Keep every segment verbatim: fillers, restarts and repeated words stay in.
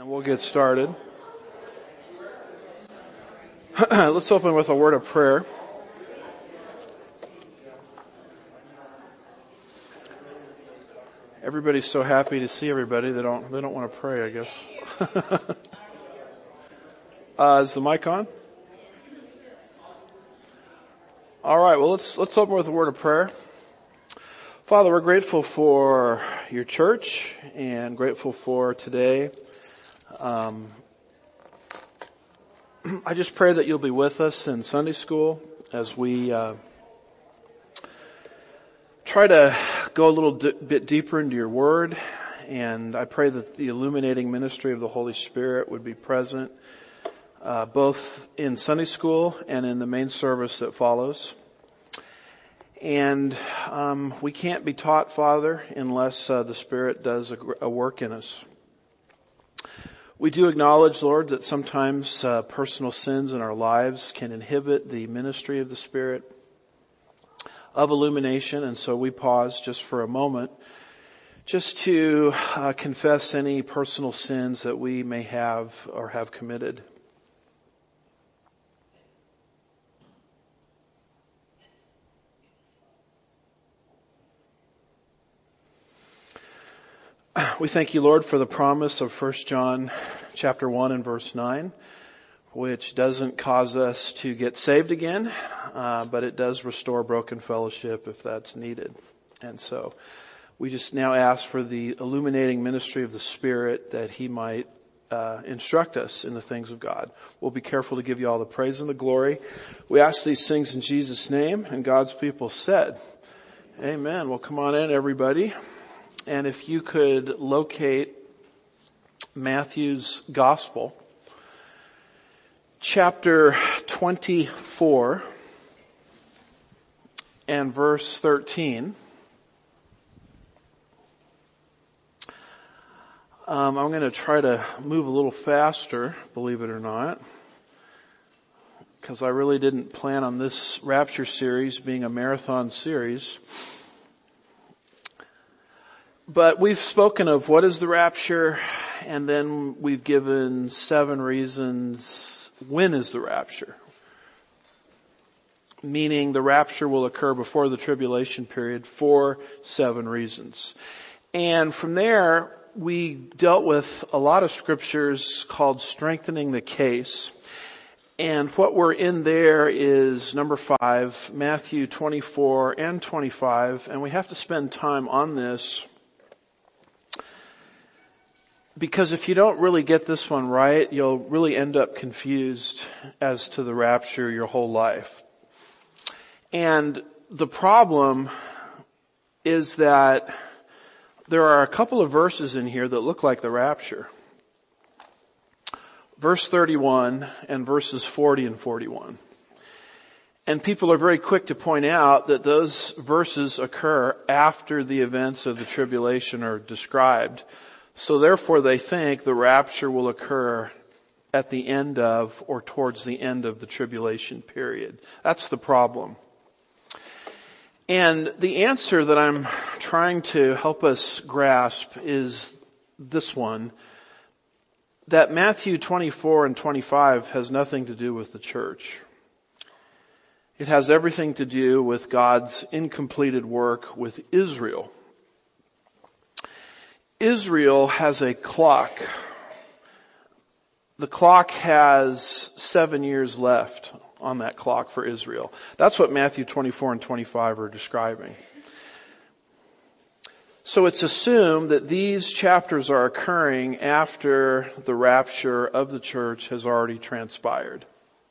And we'll get started. Let's open with a word of prayer. Everybody's so happy to see everybody, they don't they don't want to pray, I guess. uh, is the mic on? All right, well let's let's open with a word of prayer. Father, we're grateful for your church and grateful for today. Um, I just pray that you'll be with us in Sunday school as we uh, try to go a little di- bit deeper into your word, and I pray that the illuminating ministry of the Holy Spirit would be present uh, both in Sunday school and in the main service that follows. And um, we can't be taught, Father, unless uh, the Spirit does a, a work in us. We do acknowledge, Lord, that sometimes uh, personal sins in our lives can inhibit the ministry of the Spirit of illumination, and so we pause just for a moment just to uh, confess any personal sins that we may have or have committed. We thank you, Lord, for the promise of First John chapter one and verse nine, which doesn't cause us to get saved again, uh, but it does restore broken fellowship if that's needed. And so we just now ask for the illuminating ministry of the Spirit that He might uh, instruct us in the things of God. We'll be careful to give you all the praise and the glory. We ask these things in Jesus' name, and God's people said, amen. Well, come on in, everybody. And if you could locate Matthew's Gospel, chapter twenty-four and verse thirteen. Um, I'm going to try to move a little faster, believe it or not, because I really didn't plan on this Rapture series being a marathon series. But we've spoken of what is the rapture, and then we've given seven reasons when is the rapture. Meaning the rapture will occur before the tribulation period for seven reasons. And from there, we dealt with a lot of scriptures called strengthening the case. And what we're in there is number five, Matthew twenty-four and twenty-five. And we have to spend time on this, because if you don't really get this one right, you'll really end up confused as to the rapture your whole life. And the problem is that there are a couple of verses in here that look like the rapture. Verse thirty-one and verses forty and forty-one. And people are very quick to point out that those verses occur after the events of the tribulation are described. So therefore they think the rapture will occur at the end of or towards the end of the tribulation period. That's the problem. And the answer that I'm trying to help us grasp is this one, that Matthew twenty-four and twenty-five has nothing to do with the church. It has everything to do with God's incompleted work with Israel. Israel has a clock. The clock has seven years left on that clock for Israel. That's what Matthew twenty-four and twenty-five are describing. So it's assumed that these chapters are occurring after the rapture of the church has already transpired.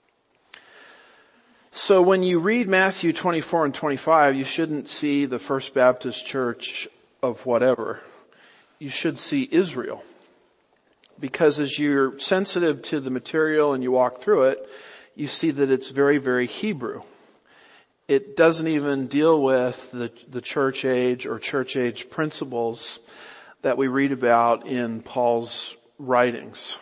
So when you read Matthew twenty-four and twenty-five, you shouldn't see the First Baptist Church of whatever. You should see Israel. Because as you're sensitive to the material and you walk through it, you see that it's very, very Hebrew. It doesn't even deal with the, the church age or church age principles that we read about in Paul's writings.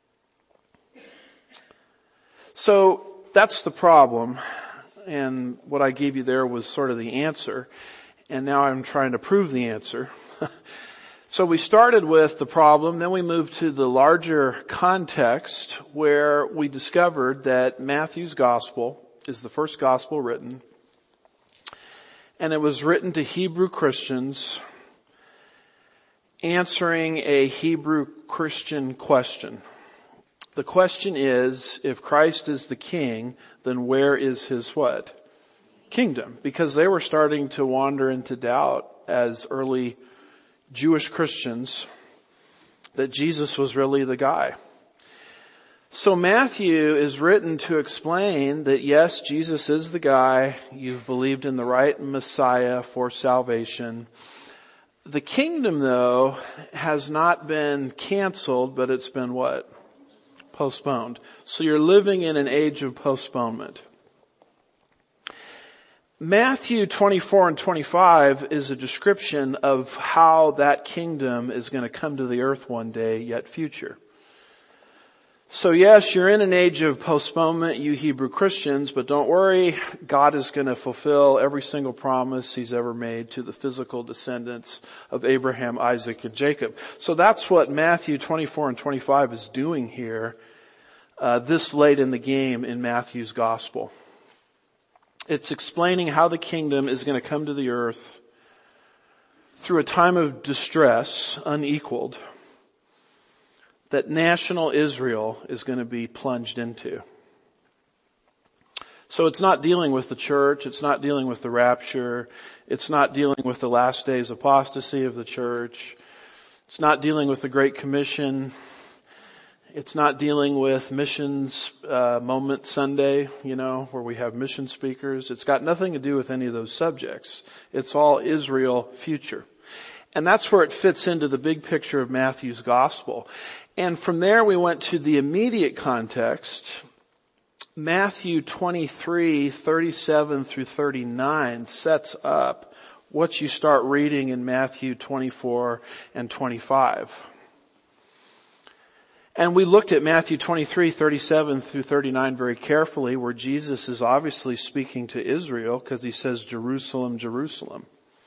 So that's the problem. And what I gave you there was sort of the answer. And now I'm trying to prove the answer. So we started with the problem, then we moved to the larger context where we discovered that Matthew's gospel is the first gospel written, and it was written to Hebrew Christians answering a Hebrew Christian question. The question is, if Christ is the king, then where is his what? Kingdom. Because they were starting to wander into doubt as early Jewish Christians that Jesus was really the guy. So Matthew is written to explain that yes, Jesus is the guy. You've believed in the right Messiah for salvation. The kingdom, though, has not been canceled, but it's been what? Postponed. So you're living in an age of postponement. Matthew twenty-four and twenty-five is a description of how that kingdom is going to come to the earth one day, yet future. So yes, you're in an age of postponement, you Hebrew Christians, but don't worry, God is going to fulfill every single promise He's ever made to the physical descendants of Abraham, Isaac, and Jacob. So that's what Matthew twenty-four and twenty-five is doing here, uh, this late in the game in Matthew's gospel. It's explaining how the kingdom is going to come to the earth through a time of distress unequaled that national Israel is going to be plunged into. So it's not dealing with the church. It's not dealing with the rapture. It's not dealing with the last days apostasy of the church. It's not dealing with the Great Commission. It's not dealing with missions uh, moment Sunday, you know, where we have mission speakers. It's got nothing to do with any of those subjects. It's all Israel future. And that's where it fits into the big picture of Matthew's gospel. And from there we went to the immediate context. Matthew twenty-three, thirty-seven through thirty-nine sets up what you start reading in Matthew twenty-four and twenty-five. And we looked at Matthew twenty-three, thirty-seven through thirty-nine very carefully, where Jesus is obviously speaking to Israel because he says, Jerusalem, Jerusalem.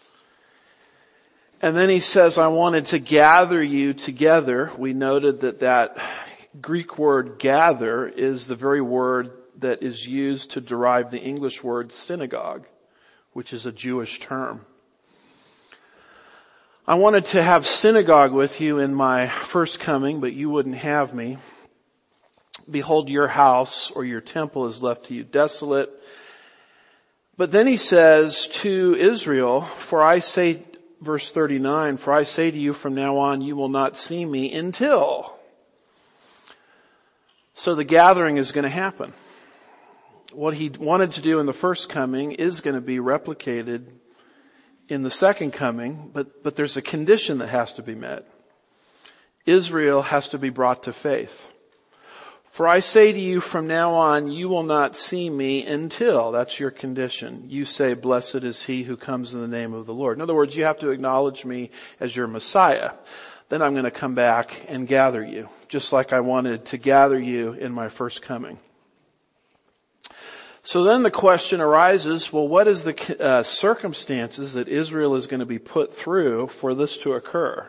And then he says, I wanted to gather you together. We noted that that Greek word gather is the very word that is used to derive the English word synagogue, which is a Jewish term. I wanted to have synagogue with you in my first coming, but you wouldn't have me. Behold, your house or your temple is left to you desolate. But then he says to Israel, for I say, verse thirty-nine, for I say to you from now on, you will not see me until. So the gathering is going to happen. What he wanted to do in the first coming is going to be replicated in the second coming, but, but there's a condition that has to be met. Israel has to be brought to faith. For I say to you from now on, you will not see me until, that's your condition, you say, blessed is he who comes in the name of the Lord. In other words, you have to acknowledge me as your Messiah. Then I'm going to come back and gather you, just like I wanted to gather you in my first coming. So then the question arises, well, what is the uh, circumstances that Israel is going to be put through for this to occur?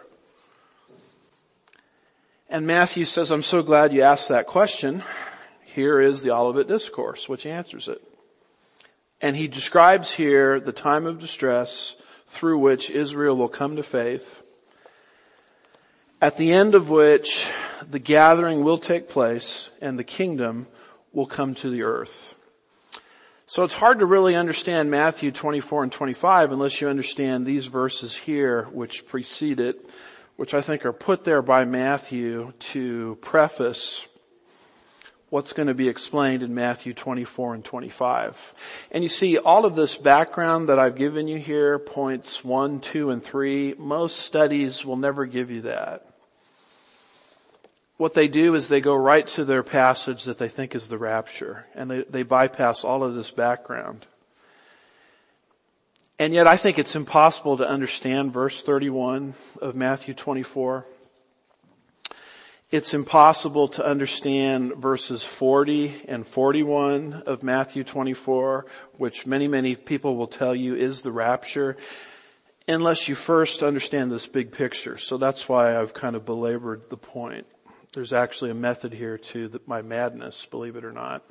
And Matthew says, I'm so glad you asked that question. Here is the Olivet Discourse, which answers it. And he describes here the time of distress through which Israel will come to faith, at the end of which the gathering will take place and the kingdom will come to the earth. So it's hard to really understand Matthew twenty-four and twenty-five unless you understand these verses here which precede it, which I think are put there by Matthew to preface what's going to be explained in Matthew twenty-four and twenty-five. And you see, all of this background that I've given you here, points one, two, and three, most studies will never give you that. What they do is they go right to their passage that they think is the rapture, and they, they bypass all of this background. And yet I think it's impossible to understand verse thirty-one of Matthew twenty-four. It's impossible to understand verses forty and forty-one of Matthew twenty-four, which many, many people will tell you is the rapture. unless you first understand this big picture. So that's why I've kind of belabored the point. There's actually a method here to the, my madness, believe it or not.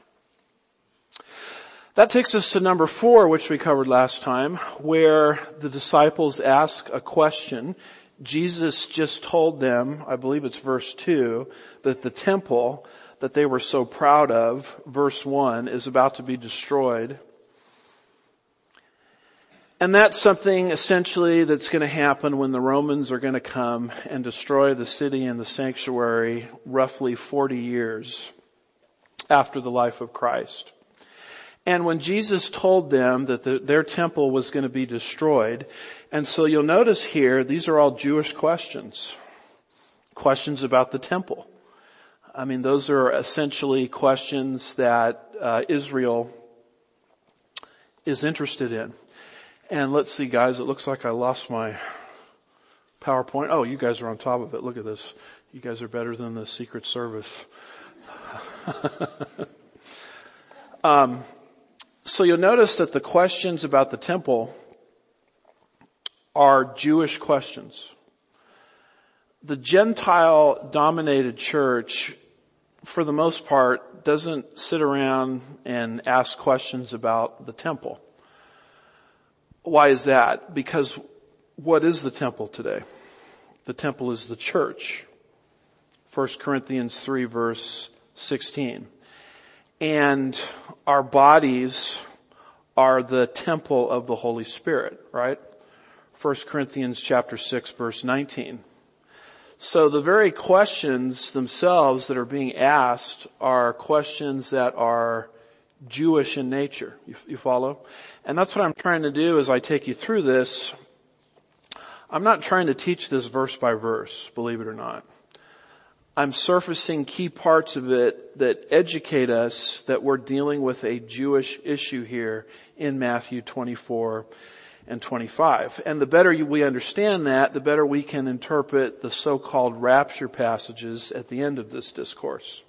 That takes us to number four, which we covered last time, where the disciples ask a question. Jesus just told them, I believe it's verse two, that the temple that they were so proud of, verse one, is about to be destroyed. And that's something essentially that's going to happen when the Romans are going to come and destroy the city and the sanctuary roughly forty years after the life of Christ. And when Jesus told them that the, their temple was going to be destroyed, and so you'll notice here, these are all Jewish questions. Questions about the temple. I mean, those are essentially questions that uh, Israel is interested in. And let's see, guys, it looks like I lost my PowerPoint. Oh, you guys are on top of it. Look at this. You guys are better than the Secret Service. um, so you'll notice that the questions about the temple are Jewish questions. The Gentile-dominated church, for the most part, doesn't sit around and ask questions about the temple. Why is that? Because what is the temple today? The temple is the church. First Corinthians three verse sixteen. And our bodies are the temple of the Holy Spirit, right? First Corinthians chapter six verse nineteen. So the very questions themselves that are being asked are questions that are Jewish in nature. You, you follow? And that's what I'm trying to do as I take you through this. I'm not trying to teach this verse by verse, believe it or not. I'm surfacing key parts of it that educate us that we're dealing with a Jewish issue here in Matthew twenty-four and twenty-five. And the better we understand that, the better we can interpret the so-called rapture passages at the end of this discourse.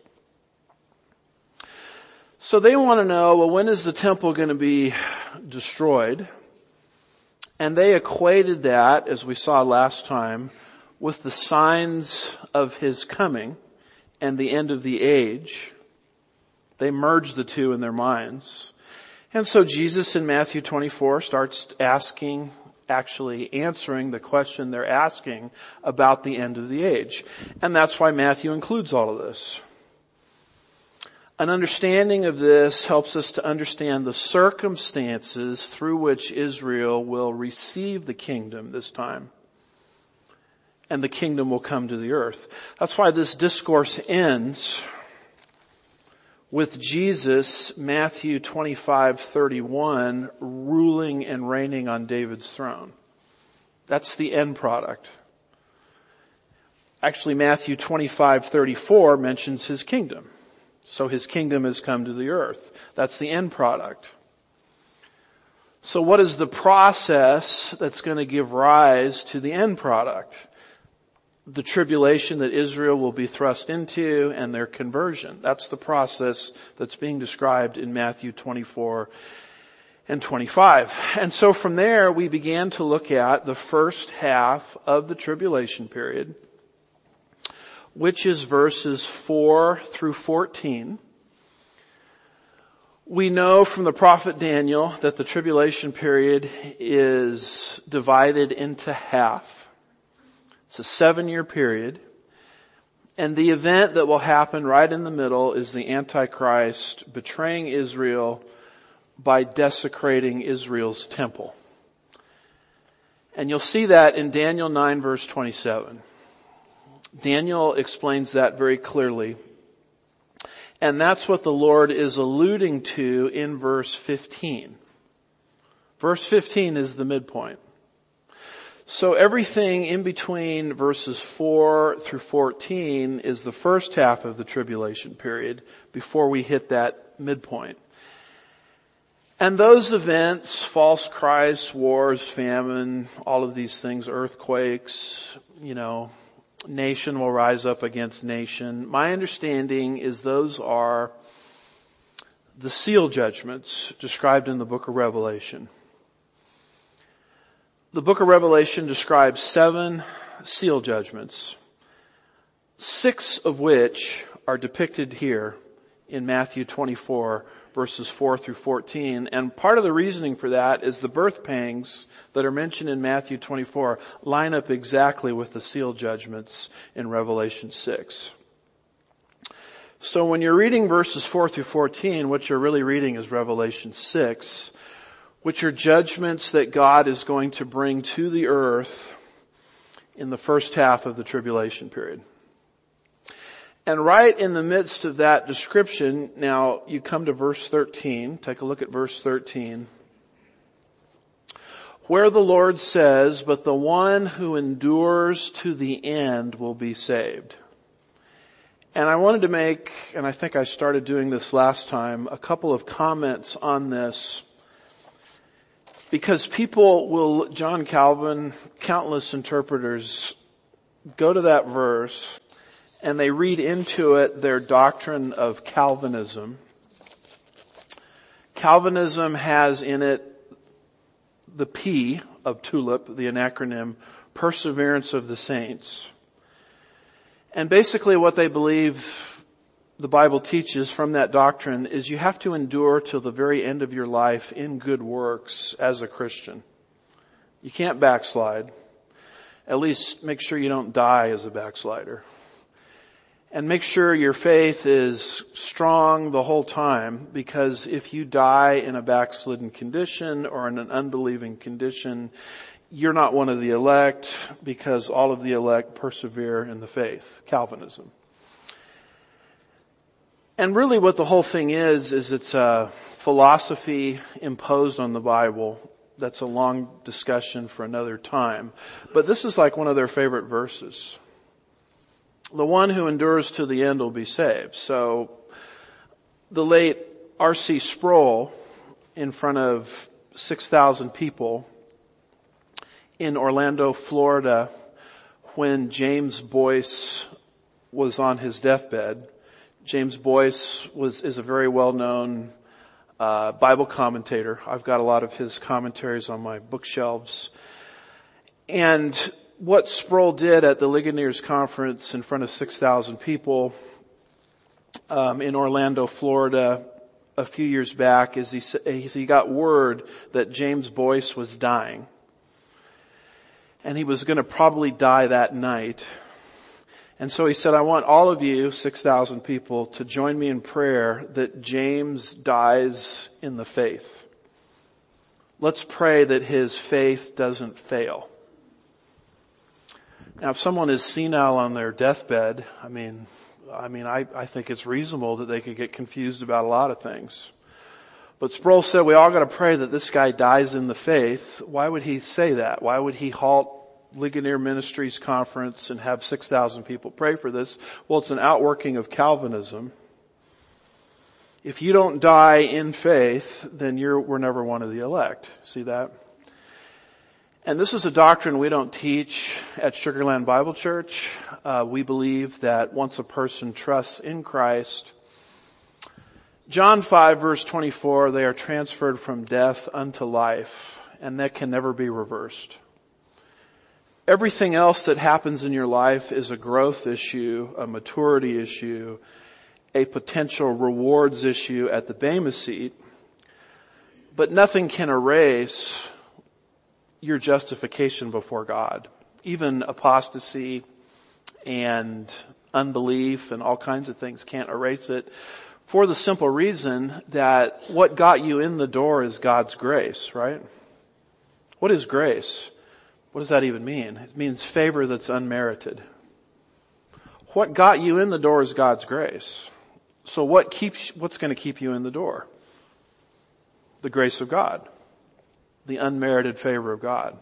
So they want to know, well, when is the temple going to be destroyed? And they equated that, as we saw last time, with the signs of his coming and the end of the age. They merged the two in their minds. And so Jesus in Matthew twenty-four starts asking, actually answering the question they're asking about the end of the age. And that's why Matthew includes all of this. An understanding of this helps us to understand the circumstances through which Israel will receive the kingdom this time. And the kingdom will come to the earth. That's why this discourse ends with Jesus, Matthew twenty-five thirty-one, ruling and reigning on David's throne. That's the end product. Actually, Matthew twenty-five thirty-four mentions his kingdom. So his kingdom has come to the earth. That's the end product. So what is the process that's going to give rise to the end product? The tribulation that Israel will be thrust into and their conversion. That's the process that's being described in Matthew twenty-four and twenty-five. And so from there we began to look at the first half of the tribulation period, which is verses four through fourteen. We know from the prophet Daniel that the tribulation period is divided into half. It's a seven-year period. And the event that will happen right in the middle is the Antichrist betraying Israel by desecrating Israel's temple. And you'll see that in Daniel nine verse twenty-seven. Daniel explains that very clearly. And that's what the Lord is alluding to in verse fifteen. Verse fifteen is the midpoint. So everything in between verses four through fourteen is the first half of the tribulation period before we hit that midpoint. And those events, false Christ, wars, famine, all of these things, earthquakes, you know, nation will rise up against nation. My understanding is those are the seal judgments described in the book of Revelation. The book of Revelation describes seven seal judgments, six of which are depicted here in Matthew twenty-four, verses four through fourteen. And part of the reasoning for that is the birth pangs that are mentioned in Matthew twenty-four line up exactly with the seal judgments in Revelation six. So when you're reading verses four through fourteen, what you're really reading is Revelation six, which are judgments that God is going to bring to the earth in the first half of the tribulation period. And right in the midst of that description, now you come to verse thirteen. Take a look at verse thirteen. Where the Lord says, "But the one who endures to the end will be saved." And I wanted to make, and I think I started doing this last time, a couple of comments on this. Because people will, John Calvin, countless interpreters, go to that verse and they read into it their doctrine of Calvinism. Calvinism has in it the P of TULIP, the acronym, Perseverance of the Saints. And basically what they believe the Bible teaches from that doctrine is you have to endure till the very end of your life in good works as a Christian. You can't backslide. At least make sure you don't die as a backslider. And make sure your faith is strong the whole time, because if you die in a backslidden condition or in an unbelieving condition, you're not one of the elect, because all of the elect persevere in the faith. Calvinism. And really what the whole thing is, is it's a philosophy imposed on the Bible. That's a long discussion for another time. But this is like one of their favorite verses. The one who endures to the end will be saved. So the late R C Sproul, in front of six thousand people in Orlando, Florida, when James Boyce was on his deathbed. James Boyce was, is a very well-known uh, Bible commentator. I've got a lot of his commentaries on my bookshelves. And what Sproul did at the Ligoniers Conference in front of six thousand people um, in Orlando, Florida, a few years back, is he, is he got word that James Boyce was dying. And he was going to probably die that night. And so he said, I want all of you, six thousand people, to join me in prayer that James dies in the faith. Let's pray that his faith doesn't fail. Now, if someone is senile on their deathbed, I mean, I mean, I, I think it's reasonable that they could get confused about a lot of things. But Sproul said, we all got to pray that this guy dies in the faith. Why would he say that? Why would he halt Ligonier Ministries conference and have six thousand people pray for this? Well, it's an outworking of Calvinism. If you don't die in faith, then you're, we're never one of the elect. See that? And this is a doctrine we don't teach at Sugarland Bible Church. Uh, we believe that once a person trusts in Christ, John five verse twenty-four, they are transferred from death unto life, and that can never be reversed. Everything else that happens in your life is a growth issue, a maturity issue, a potential rewards issue at the Bema seat. But nothing can erase your justification before God. Even apostasy and unbelief and all kinds of things can't erase it, for the simple reason that what got you in the door is God's grace, right? What is grace? What does that even mean? It means favor that's unmerited. What got you in the door is God's grace. So what keeps, what's going to keep you in the door? The grace of God. The unmerited favor of God.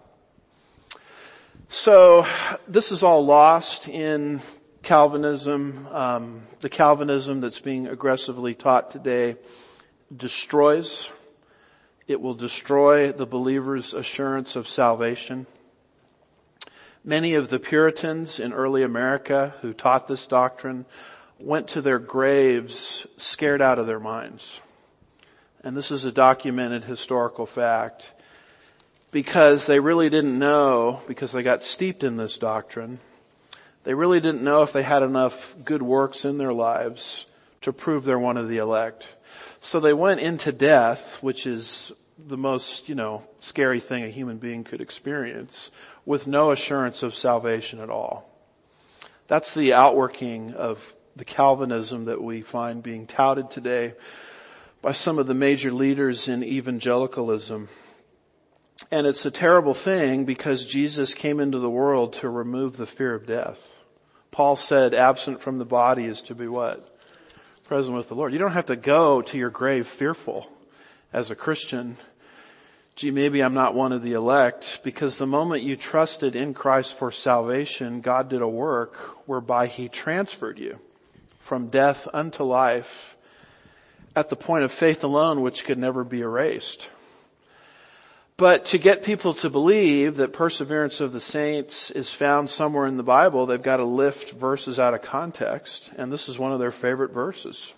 So this is all lost in Calvinism. Um, the Calvinism that's being aggressively taught today destroys. It will destroy the believer's assurance of salvation. Many of the Puritans in early America who taught this doctrine went to their graves scared out of their minds. And this is a documented historical fact. because they really didn't know, because they got steeped in this doctrine, they really didn't know if they had enough good works in their lives to prove they're one of the elect. So they went into death, which is the most, you know, scary thing a human being could experience, with no assurance of salvation at all. That's the outworking of the Calvinism that we find being touted today by some of the major leaders in evangelicalism. And it's a terrible thing because Jesus came into the world to remove the fear of death. Paul said, absent from the body is to be what? Present with the Lord. You don't have to go to your grave fearful as a Christian. Gee, maybe I'm not one of the elect, because the moment you trusted in Christ for salvation, God did a work whereby He transferred you from death unto life at the point of faith alone, which could never be erased. But to get people to believe that perseverance of the saints is found somewhere in the Bible, they've got to lift verses out of context, and this is one of their favorite verses.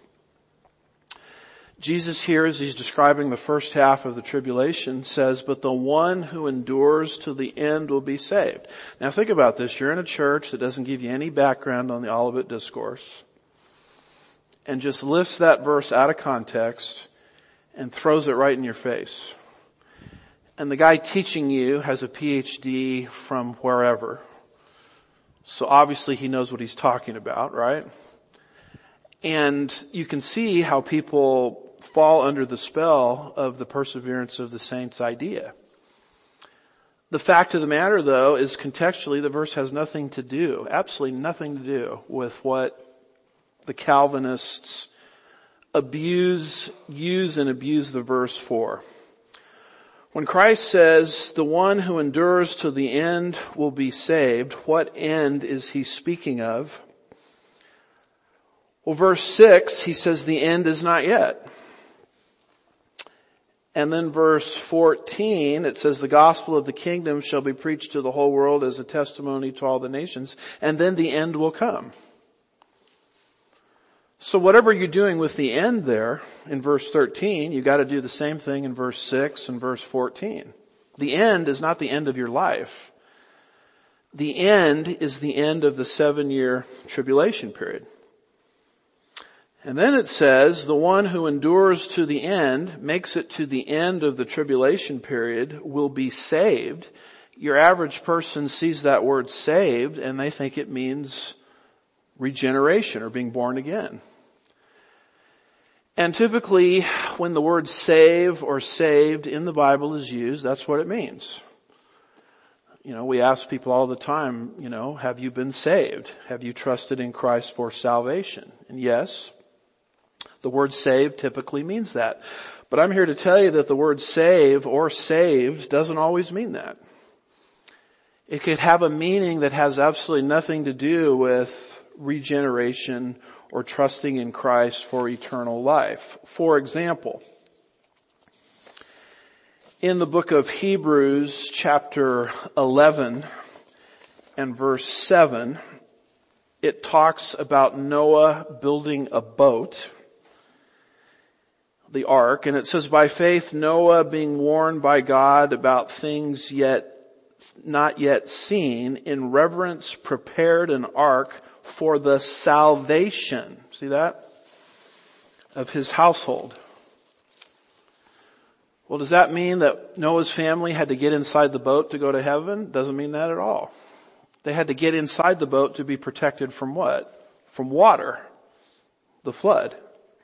Jesus here, as He's describing the first half of the tribulation, says, but the one who endures to the end will be saved. Now think about this. You're in a church that doesn't give you any background on the Olivet Discourse, and just lifts that verse out of context and throws it right in your face. And the guy teaching you has a P H D from wherever. So obviously he knows what he's talking about, right? And you can see how people fall under the spell of the perseverance of the saints idea. The fact of the matter, though, is contextually the verse has nothing to do, absolutely nothing to do with what the Calvinists abuse, use and abuse the verse for. When Christ says, the one who endures to the end will be saved, what end is He speaking of? Well, verse six, He says the end is not yet. And then verse fourteen, it says the gospel of the kingdom shall be preached to the whole world as a testimony to all the nations, and then the end will come. So whatever you're doing with the end there in verse thirteen, you've got to do the same thing in verse six and verse fourteen. The end is not the end of your life. The end is the end of the seven-year tribulation period. And then it says, the one who endures to the end, makes it to the end of the tribulation period, will be saved. Your average person sees that word saved and they think it means regeneration or being born again. And typically, when the word save or saved in the Bible is used, that's what it means. You know, we ask people all the time, you know, have you been saved? Have you trusted in Christ for salvation? And yes, the word save typically means that. But I'm here to tell you that the word save or saved doesn't always mean that. It could have a meaning that has absolutely nothing to do with regeneration or trusting in Christ for eternal life. For example, in the book of Hebrews chapter eleven and verse seven, it talks about Noah building a boat, the ark, and it says, by faith Noah, being warned by God about things yet not yet seen, in reverence prepared an ark for the salvation, see that, of his household. Well, does that mean that Noah's family had to get inside the boat to go to heaven? Doesn't mean that at all. They had to get inside the boat to be protected from what? From water, the flood.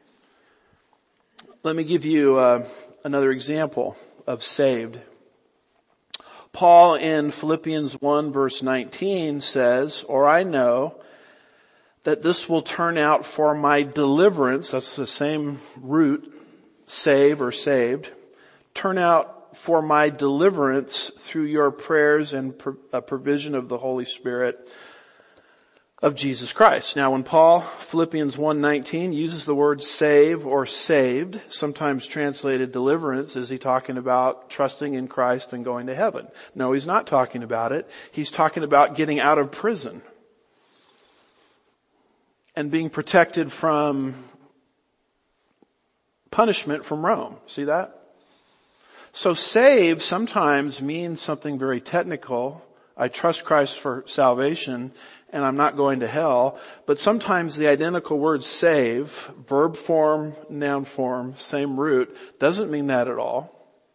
Let me give you uh, another example of saved. Paul in Philippians one verse nineteen says, or I know that this will turn out for my deliverance, that's the same root, save or saved, turn out for my deliverance through your prayers and pro- a provision of the Holy Spirit of Jesus Christ. Now when Paul, Philippians one nineteen, uses the word save or saved, sometimes translated deliverance, is he talking about trusting in Christ and going to heaven? No, he's not talking about it. He's talking about getting out of prison and being protected from punishment from Rome. See that? So save sometimes means something very technical. I trust Christ for salvation and I'm not going to hell. But sometimes the identical word save, verb form, noun form, same root, doesn't mean that at all.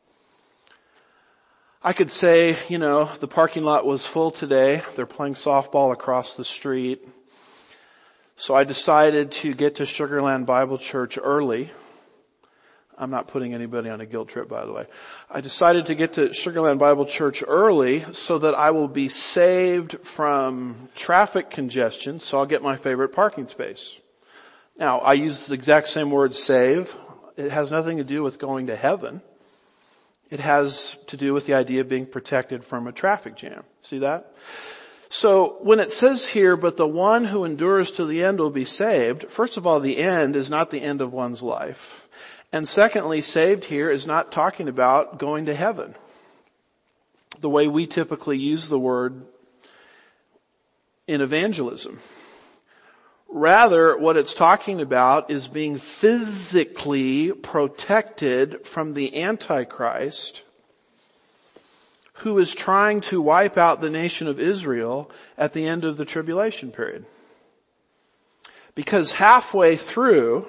I could say, you know, the parking lot was full today. They're playing softball across the street. So I decided to get to Sugar Land Bible Church early. I'm not putting anybody on a guilt trip, by the way. I decided to get to Sugar Land Bible Church early so that I will be saved from traffic congestion, so I'll get my favorite parking space. Now, I use the exact same word, save. It has nothing to do with going to heaven. It has to do with the idea of being protected from a traffic jam. See that? So when it says here, but the one who endures to the end will be saved, first of all, the end is not the end of one's life. And secondly, saved here is not talking about going to heaven, the way we typically use the word in evangelism. Rather, what it's talking about is being physically protected from the Antichrist, who is trying to wipe out the nation of Israel at the end of the tribulation period. Because halfway through,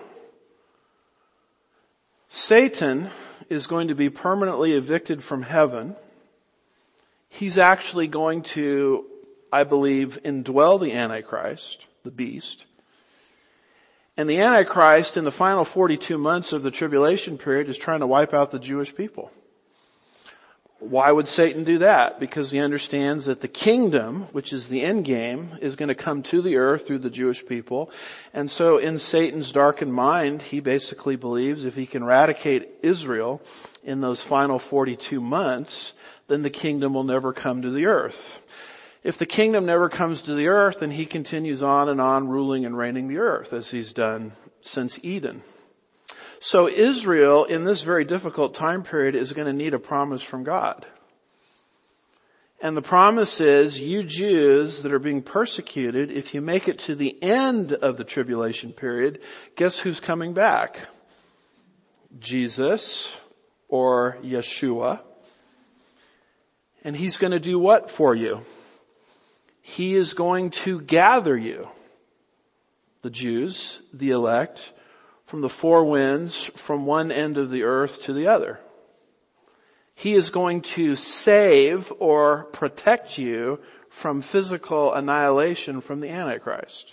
Satan is going to be permanently evicted from heaven. He's actually going to, I believe, indwell the Antichrist, the beast. And the Antichrist in the final forty-two months of the tribulation period is trying to wipe out the Jewish people. Why would Satan do that? Because he understands that the kingdom, which is the end game, is going to come to the earth through the Jewish people. And so in Satan's darkened mind, he basically believes if he can eradicate Israel in those final forty-two months, then the kingdom will never come to the earth. If the kingdom never comes to the earth, then he continues on and on ruling and reigning the earth as he's done since Eden. So Israel, in this very difficult time period, is going to need a promise from God. And the promise is, you Jews that are being persecuted, if you make it to the end of the tribulation period, guess who's coming back? Jesus, or Yeshua. And he's going to do what for you? He is going to gather you, the Jews, the elect, from the four winds, from one end of the earth to the other. He is going to save or protect you from physical annihilation from the Antichrist.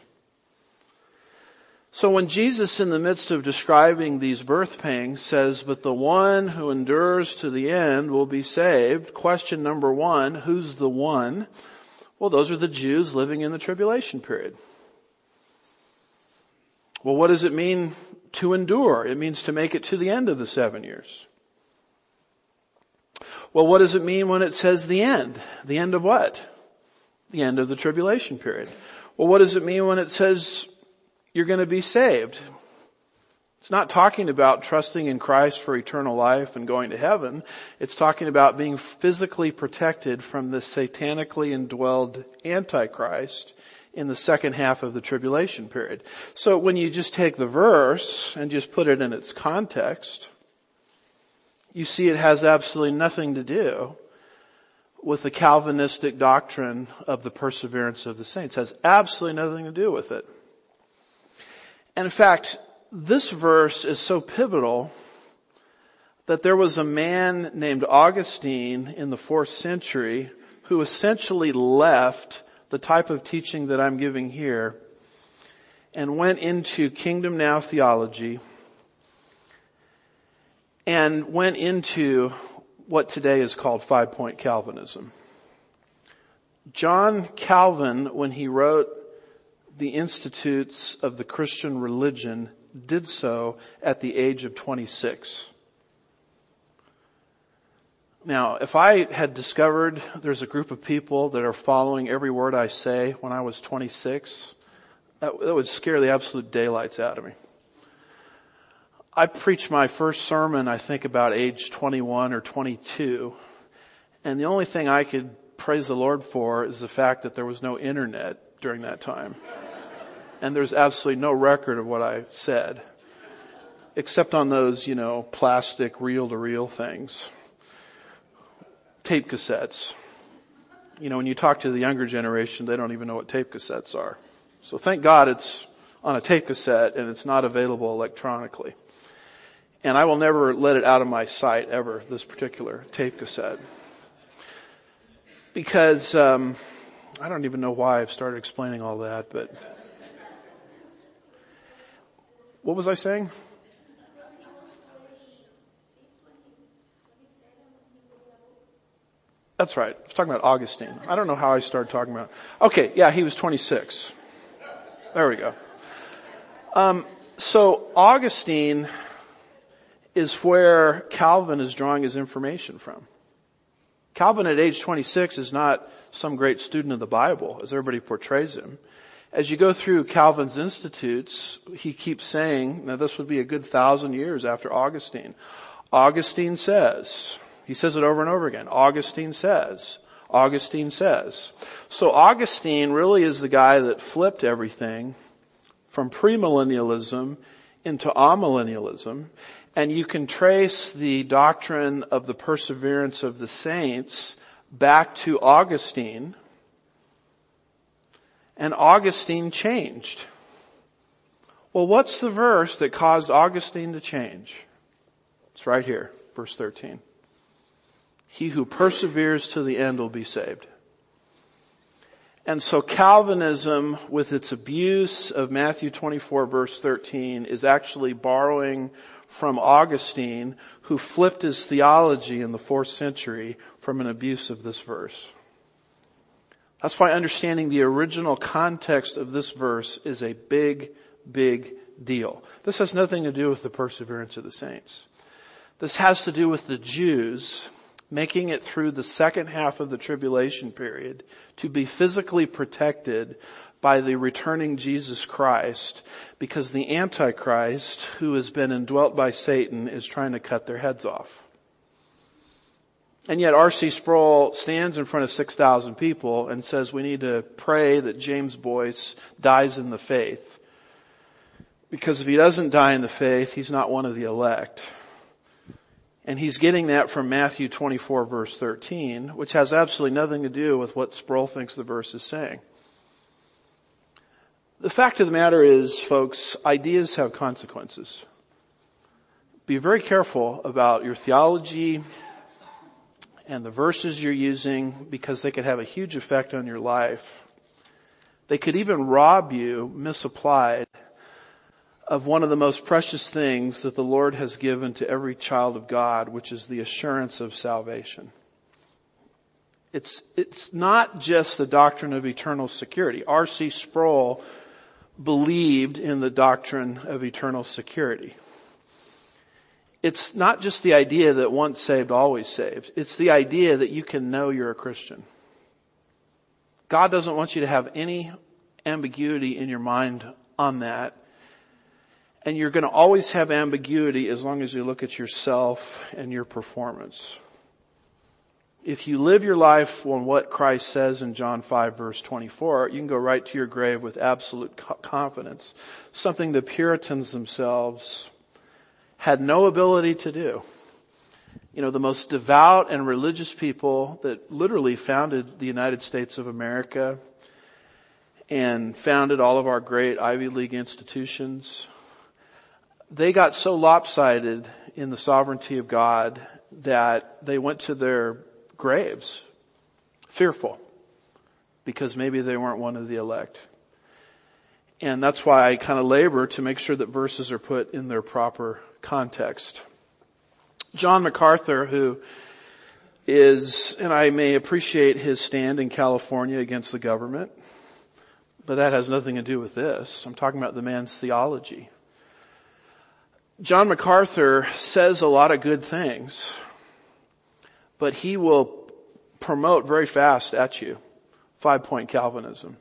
So when Jesus, in the midst of describing these birth pangs, says, but the one who endures to the end will be saved, question number one, who's the one? Well, those are the Jews living in the tribulation period. Well, what does it mean to endure? It means to make it to the end of the seven years. Well, what does it mean when it says the end? The end of what? The end of the tribulation period. Well, what does it mean when it says you're going to be saved? It's not talking about trusting in Christ for eternal life and going to heaven. It's talking about being physically protected from the satanically indwelled Antichrist in the second half of the tribulation period. So when you just take the verse and just put it in its context, you see it has absolutely nothing to do with the Calvinistic doctrine of the perseverance of the saints. It has absolutely nothing to do with it. And in fact, this verse is so pivotal that there was a man named Augustine in the fourth century who essentially left the type of teaching that I'm giving here and went into Kingdom Now theology and went into what today is called five-point Calvinism. John Calvin, when he wrote the Institutes of the Christian Religion, did so at the age of twenty-six. Now, if I had discovered there's a group of people that are following every word I say when I was twenty-six, that, that would scare the absolute daylights out of me. I preached my first sermon, I think, about age twenty-one or twenty-two. And the only thing I could praise the Lord for is the fact that there was no internet during that time. And there's absolutely no record of what I said, except on those, you know, plastic reel-to-reel things. tape cassettes. You know, when you talk to the younger generation, they don't even know what tape cassettes are. So thank God it's on a tape cassette and it's not available electronically. And I will never let it out of my sight ever, this particular tape cassette. Because, um, I don't even know why I've started explaining all that, but what was I saying? That's right. I was talking about Augustine. I don't know how I started talking about. Okay, yeah, he was twenty-six. There we go. Um, so Augustine is where Calvin is drawing his information from. Calvin at age twenty-six is not some great student of the Bible, as everybody portrays him. As you go through Calvin's Institutes, he keeps saying, now this would be a good thousand years after Augustine. Augustine says, he says it over and over again, Augustine says, Augustine says. So Augustine really is the guy that flipped everything from premillennialism into amillennialism. And you can trace the doctrine of the perseverance of the saints back to Augustine. And Augustine changed. Well, what's the verse that caused Augustine to change? It's right here, verse thirteen. He who perseveres to the end will be saved. And so Calvinism, with its abuse of Matthew twenty-four verse thirteen, is actually borrowing from Augustine, who flipped his theology in the fourth century from an abuse of this verse. That's why understanding the original context of this verse is a big, big deal. This has nothing to do with the perseverance of the saints. This has to do with the Jews making it through the second half of the tribulation period to be physically protected by the returning Jesus Christ, because the Antichrist, who has been indwelt by Satan, is trying to cut their heads off. And yet R C Sproul stands in front of six thousand people and says we need to pray that James Boyce dies in the faith. Because if he doesn't die in the faith, he's not one of the elect. And he's getting that from Matthew twenty-four verse thirteen, which has absolutely nothing to do with what Sproul thinks the verse is saying. The fact of the matter is, folks, ideas have consequences. Be very careful about your theology and the verses you're using, because they could have a huge effect on your life. They could even rob you, misapplied, of one of the most precious things that the Lord has given to every child of God, which is the assurance of salvation. It's, it's not just the doctrine of eternal security. R C Sproul believed in the doctrine of eternal security. It's not just the idea that once saved, always saved. It's the idea that you can know you're a Christian. God doesn't want you to have any ambiguity in your mind on that. And you're going to always have ambiguity as long as you look at yourself and your performance. If you live your life on what Christ says in John five verse twenty-four, you can go right to your grave with absolute confidence. Something the Puritans themselves had no ability to do. You know, the most devout and religious people that literally founded the United States of America and founded all of our great Ivy League institutions, they got so lopsided in the sovereignty of God that they went to their graves fearful because maybe they weren't one of the elect. And that's why I kind of labor to make sure that verses are put in their proper context. John MacArthur, who is, and I may appreciate his stand in California against the government, but that has nothing to do with this. I'm talking about the man's theology. John MacArthur says a lot of good things, but he will promote very fast at you five-point Calvinism.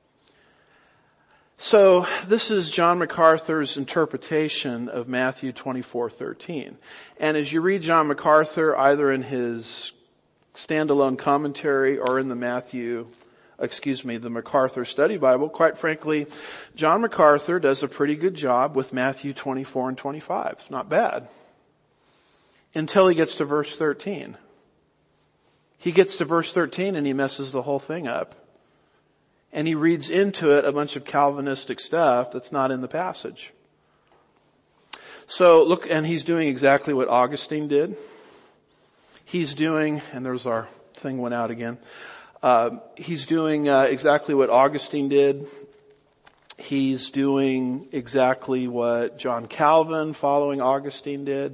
So this is John MacArthur's interpretation of Matthew twenty-four thirteen. And as you read John MacArthur, either in his standalone commentary or in the Matthew, excuse me, the MacArthur Study Bible, quite frankly, John MacArthur does a pretty good job with Matthew twenty-four and twenty-five. It's not bad. Until he gets to verse thirteen. He gets to verse thirteen and he messes the whole thing up. And he reads into it a bunch of Calvinistic stuff that's not in the passage. So look, and he's doing exactly what Augustine did. He's doing, and there's our thing went out again. Uh, he's doing uh, exactly what Augustine did. He's doing exactly what John Calvin, following Augustine, did.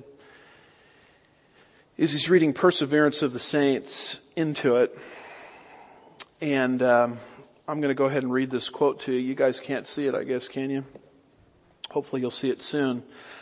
Is he's reading Perseverance of the Saints into it. And um, I'm going to go ahead and read this quote to you. You guys can't see it, I guess, can you? Hopefully you'll see it soon.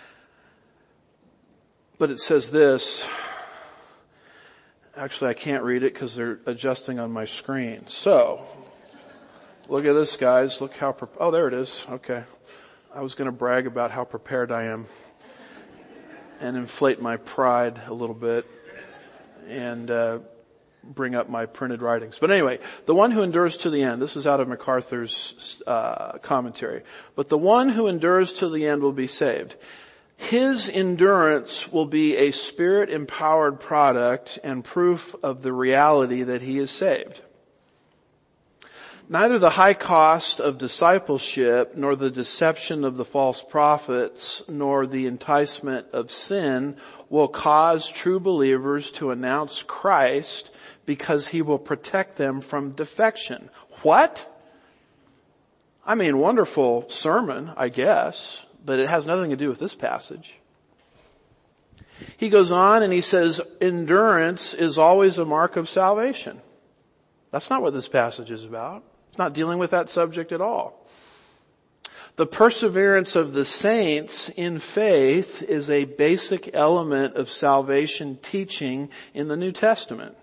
But it says this. Actually, I can't read it because they're adjusting on my screen. So, look at this, guys. Look how, pre- oh, there it is. Okay. I was going to brag about how prepared I am and inflate my pride a little bit and uh, bring up my printed writings. But anyway, the one who endures to the end, this is out of MacArthur's uh, commentary, but the one who endures to the end will be saved. His endurance will be a Spirit-empowered product and proof of the reality that he is saved. Neither the high cost of discipleship, nor the deception of the false prophets, nor the enticement of sin will cause true believers to announce Christ because he will protect them from defection. What? I mean, wonderful sermon, I guess. But it has nothing to do with this passage. He goes on and he says, endurance is always a mark of salvation. That's not what this passage is about. It's not dealing with that subject at all. The perseverance of the saints in faith is a basic element of salvation teaching in the New Testament.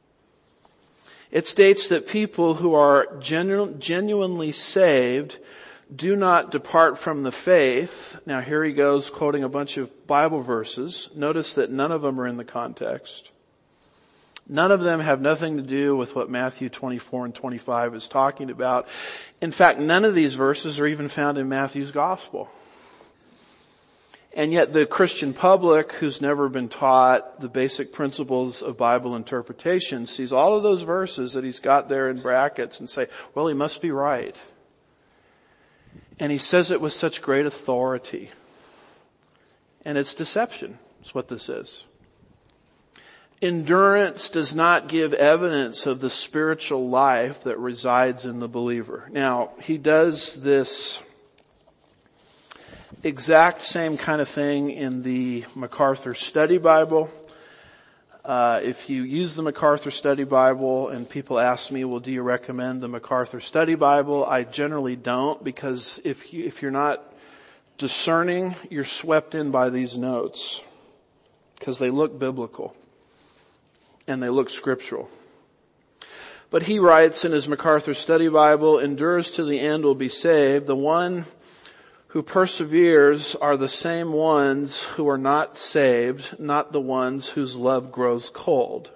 It states that people who are genu- genuinely saved do not depart from the faith. Now here he goes quoting a bunch of Bible verses. Notice that none of them are in the context. None of them have nothing to do with what Matthew twenty-four and twenty-five is talking about. In fact, none of these verses are even found in Matthew's gospel. And yet the Christian public, who's never been taught the basic principles of Bible interpretation, sees all of those verses that he's got there in brackets and say, well, he must be right. And he says it with such great authority. And it's deception. That's what this is. Endurance does not give evidence of the spiritual life that resides in the believer. Now, he does this exact same kind of thing in the MacArthur Study Bible. Uh, if you use the MacArthur Study Bible and people ask me, well, do you recommend the MacArthur Study Bible? I generally don't, because if you, if you're not discerning, you're swept in by these notes because they look biblical and they look scriptural. But he writes in his MacArthur Study Bible, endures to the end will be saved. The one who perseveres are the same ones who are not saved, not the ones whose love grows cold.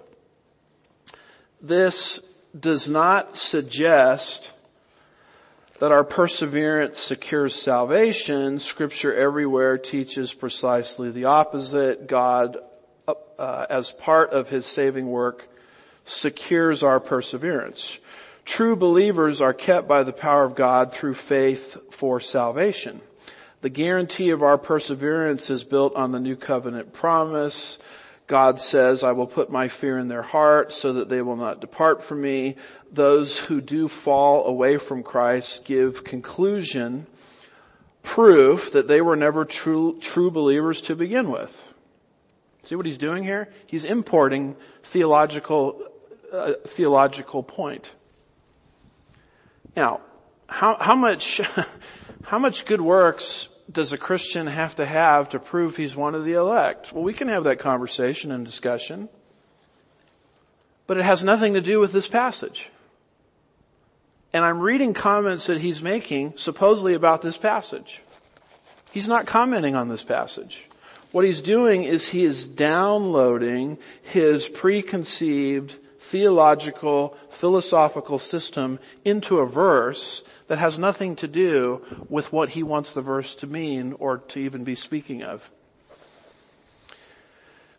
This does not suggest that our perseverance secures salvation. Scripture everywhere teaches precisely the opposite. God, uh, as part of his saving work, secures our perseverance. True believers are kept by the power of God through faith for salvation. The guarantee of our perseverance is built on the new covenant promise. God says, I will put my fear in their heart so that they will not depart from me. Those who do fall away from Christ give conclusion, proof that they were never true, true believers to begin with. See what he's doing here? He's importing theological, uh, theological point. Now, how, how much, how much good works does a Christian have to have to prove he's one of the elect? Well, we can have that conversation and discussion, but it has nothing to do with this passage. And I'm reading comments that he's making supposedly about this passage. He's not commenting on this passage. What he's doing is he is downloading his preconceived theological, philosophical system into a verse that has nothing to do with what he wants the verse to mean or to even be speaking of.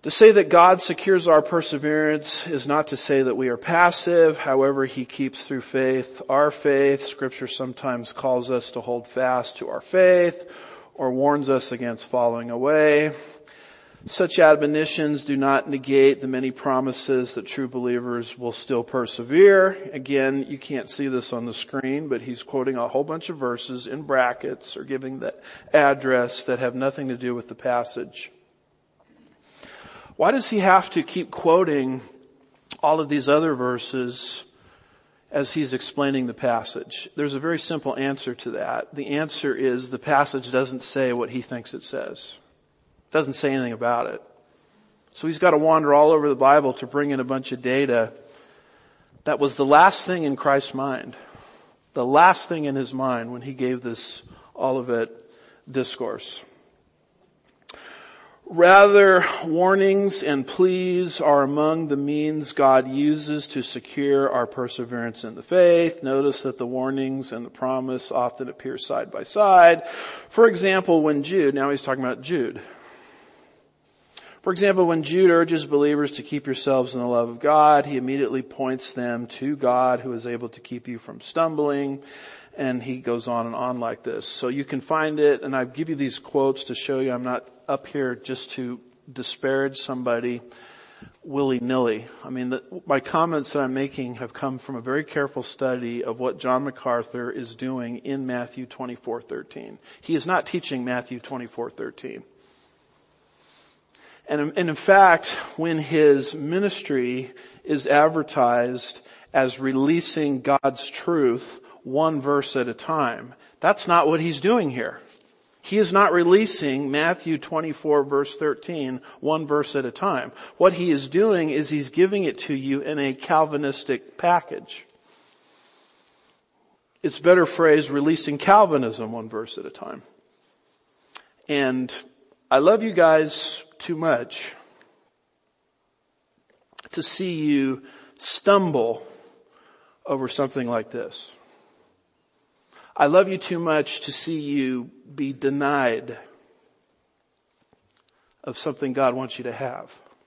To say that God secures our perseverance is not to say that we are passive. However, He keeps through faith our faith. Scripture sometimes calls us to hold fast to our faith or warns us against falling away. Such admonitions do not negate the many promises that true believers will still persevere. Again, you can't see this on the screen, but he's quoting a whole bunch of verses in brackets or giving the address that have nothing to do with the passage. Why does he have to keep quoting all of these other verses as he's explaining the passage? There's a very simple answer to that. The answer is the passage doesn't say what he thinks it says. It doesn't say anything about it. So he's got to wander all over the Bible to bring in a bunch of data that was the last thing in Christ's mind. The last thing in his mind when he gave this Olivet discourse. Rather, warnings and pleas are among the means God uses to secure our perseverance in the faith. Notice that the warnings and the promise often appear side by side. For example, when Jude, now he's talking about Jude. For example, when Jude urges believers to keep yourselves in the love of God, he immediately points them to God who is able to keep you from stumbling. And he goes on and on like this. So you can find it, and I give you these quotes to show you I'm not up here just to disparage somebody willy-nilly. I mean, the, my comments that I'm making have come from a very careful study of what John MacArthur is doing in Matthew twenty-four thirteen. He is not teaching Matthew twenty-four thirteen. And, and in fact, when his ministry is advertised as releasing God's truth one verse at a time, that's not what he's doing here. He is not releasing Matthew twenty-four verse thirteen one verse at a time. What he is doing is he's giving it to you in a Calvinistic package. It's better phrased, releasing Calvinism one verse at a time. And I love you guys too much to see you stumble over something like this. I love you too much to see you be denied of something God wants you to have,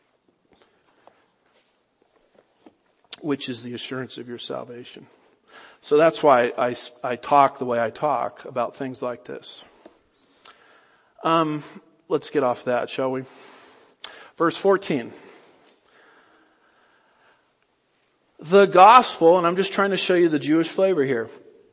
which is the assurance of your salvation. So that's why I, I talk the way I talk about things like this. Um, let's get off that, shall we? Verse fourteen. The gospel, and I'm just trying to show you the Jewish flavor here.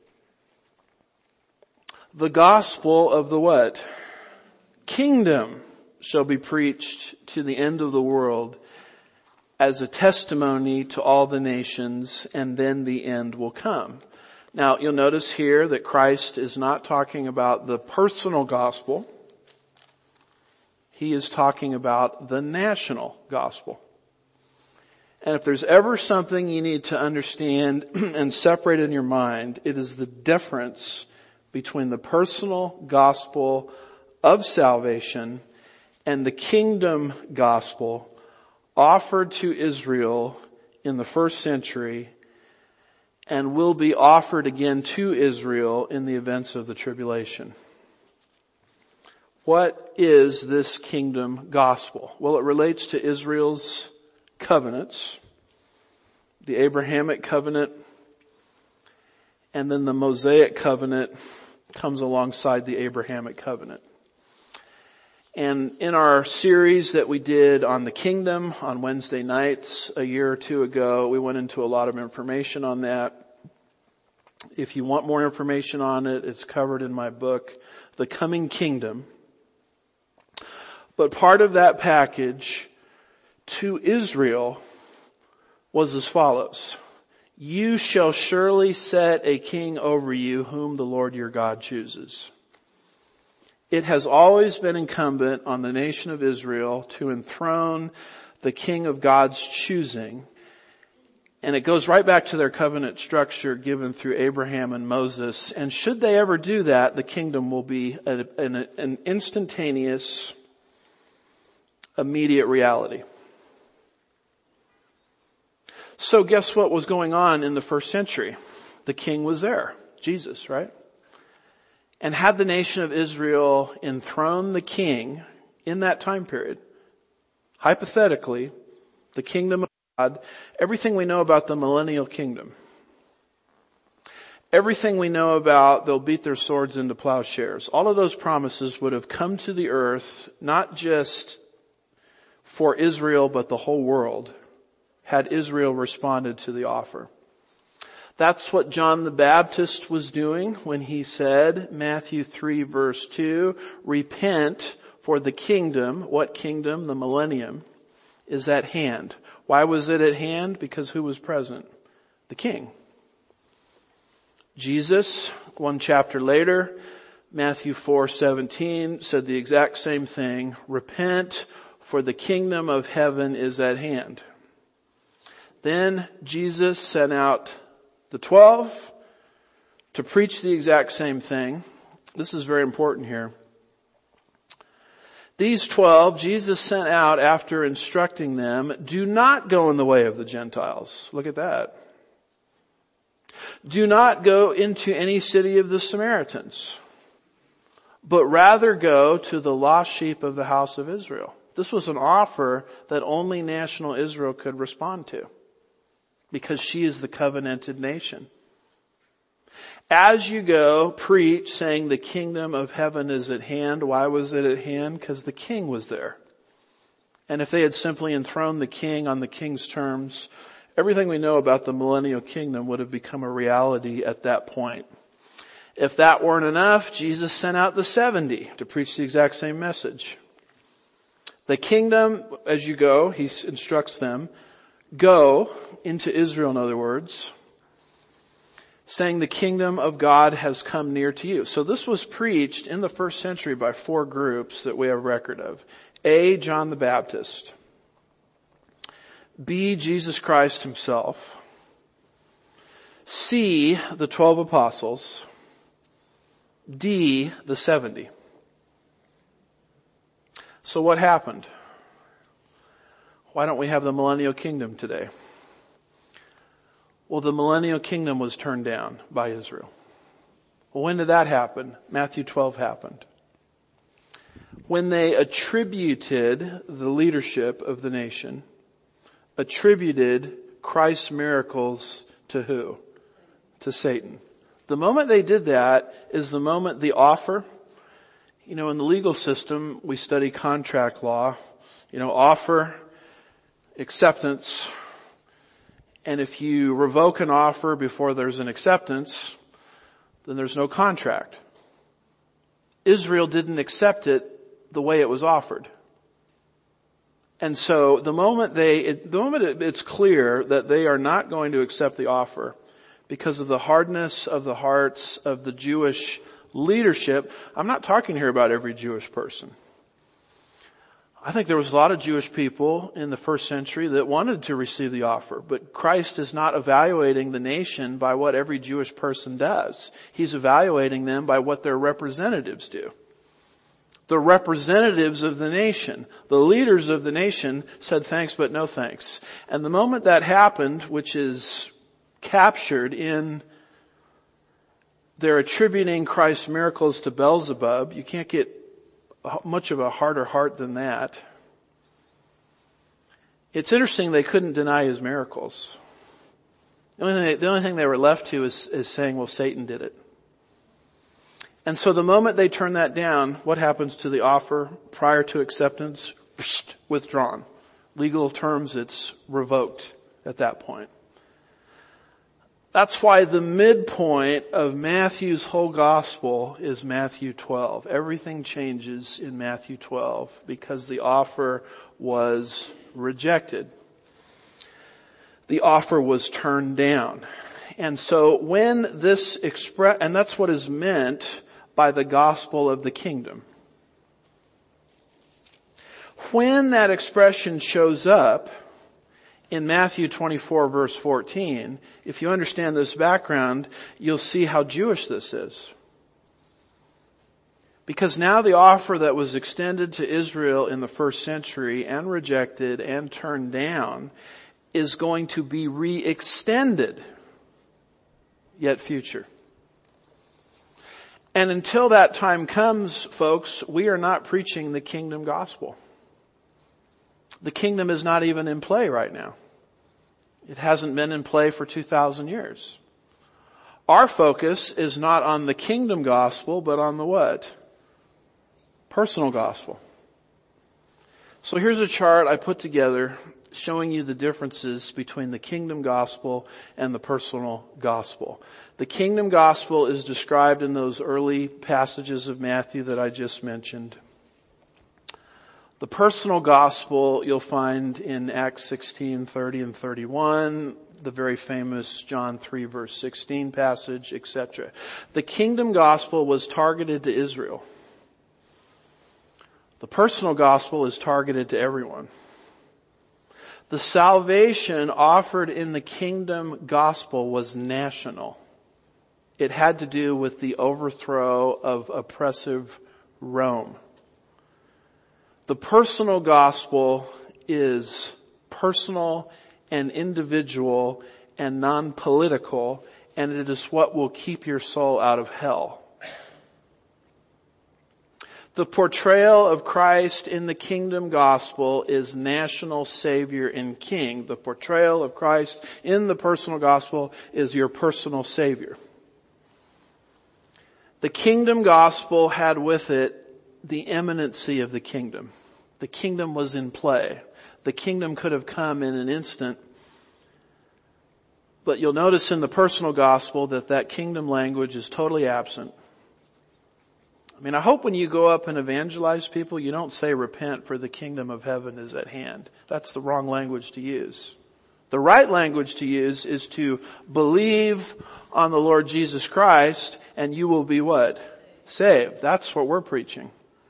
The gospel of the what? Kingdom shall be preached to the end of the world as a testimony to all the nations, and then the end will come. Now, you'll notice here that Christ is not talking about the personal gospel. He is talking about the national gospel. And if there's ever something you need to understand and separate in your mind, it is the difference between the personal gospel of salvation and the kingdom gospel offered to Israel in the first century and will be offered again to Israel in the events of the tribulation. What is this kingdom gospel? Well, it relates to Israel's covenants, the Abrahamic covenant, and then the Mosaic covenant comes alongside the Abrahamic covenant. And in our series that we did on the kingdom on Wednesday nights a year or two ago, we went into a lot of information on that. If you want more information on it, it's covered in my book, The Coming Kingdom. But part of that package to Israel was as follows. You shall surely set a king over you whom the Lord your God chooses. It has always been incumbent on the nation of Israel to enthrone the king of God's choosing. And it goes right back to their covenant structure given through Abraham and Moses. And should they ever do that, the kingdom will be an, an, an instantaneous, immediate reality. So guess what was going on in the first century? The king was there, Jesus, right? And had the nation of Israel enthroned the king in that time period, hypothetically, the kingdom of God, everything we know about the millennial kingdom, everything we know about they'll beat their swords into plowshares, all of those promises would have come to the earth, not just for Israel, but the whole world, had Israel responded to the offer. That's what John the Baptist was doing when he said, Matthew three verse two, repent, for the kingdom, what kingdom? The millennium, is at hand. Why was it at hand? Because who was present? The king. Jesus, one chapter later, Matthew four seventeen, said the exact same thing. Repent, for the kingdom of heaven is at hand. Then Jesus sent out the twelve to preach the exact same thing. This is very important here. These twelve, Jesus sent out after instructing them, do not go in the way of the Gentiles. Look at that. Do not go into any city of the Samaritans, but rather go to the lost sheep of the house of Israel. This was an offer that only national Israel could respond to, because she is the covenanted nation. As you go, preach, saying the kingdom of heaven is at hand. Why was it at hand? Because the king was there. And if they had simply enthroned the king on the king's terms, everything we know about the millennial kingdom would have become a reality at that point. If that weren't enough, Jesus sent out the seventy to preach the exact same message. The kingdom, as you go, he instructs them, go into Israel, in other words, saying the kingdom of God has come near to you. So this was preached in the first century by four groups that we have record of. A, John the Baptist. B, Jesus Christ himself. C, the twelve apostles. D, the seventy. So what happened? Why don't we have the millennial kingdom today? Well, the millennial kingdom was turned down by Israel. Well, when did that happen? Matthew twelve happened. When they attributed the leadership of the nation, attributed Christ's miracles to who? To Satan. The moment they did that is the moment the offer, you know, in the legal system, we study contract law, you know, offer, acceptance, and if you revoke an offer before there's an acceptance, then there's no contract. Israel didn't accept it the way it was offered. And so the moment they, it, the moment it, it's clear that they are not going to accept the offer because of the hardness of the hearts of the Jewish leadership. I'm not talking here about every Jewish person. I think there was a lot of Jewish people in the first century that wanted to receive the offer, but Christ is not evaluating the nation by what every Jewish person does. He's evaluating them by what their representatives do. The representatives of the nation, the leaders of the nation said thanks but no thanks. And the moment that happened, which is captured in their attributing Christ's miracles to Beelzebub, you can't get much of a harder heart than that. It's interesting they couldn't deny his miracles. The only thing they, the only thing they were left to is, is saying, well, Satan did it. And so the moment they turn that down, what happens to the offer prior to acceptance? Withdrawn. Legal terms, it's revoked at that point. That's why the midpoint of Matthew's whole gospel is Matthew twelve. Everything changes in Matthew twelve because the offer was rejected. The offer was turned down. And so when this express, and that's what is meant by the gospel of the kingdom. When that expression shows up in Matthew twenty-four verse fourteen, if you understand this background, you'll see how Jewish this is. Because now the offer that was extended to Israel in the first century and rejected and turned down is going to be re-extended, yet future. And until that time comes, folks, we are not preaching the kingdom gospel. The kingdom is not even in play right now. It hasn't been in play for two thousand years. Our focus is not on the kingdom gospel, but on the what? Personal gospel. So here's a chart I put together showing you the differences between the kingdom gospel and the personal gospel. The kingdom gospel is described in those early passages of Matthew that I just mentioned. The personal gospel you'll find in Acts sixteen, thirty and thirty-one, the very famous John three verse sixteen passage, et cetera. The kingdom gospel was targeted to Israel. The personal gospel is targeted to everyone. The salvation offered in the kingdom gospel was national. It had to do with the overthrow of oppressive Rome. The personal gospel is personal and individual and non-political, and it is what will keep your soul out of hell. The portrayal of Christ in the kingdom gospel is national Savior and King. The portrayal of Christ in the personal gospel is your personal Savior. The kingdom gospel had with it the imminency of the kingdom. The kingdom was in play. The kingdom could have come in an instant. But you'll notice in the personal gospel that that kingdom language is totally absent. I mean, I hope when you go up and evangelize people, you don't say repent for the kingdom of heaven is at hand. That's the wrong language to use. The right language to use is to believe on the Lord Jesus Christ and you will be what? Saved. That's what we're preaching.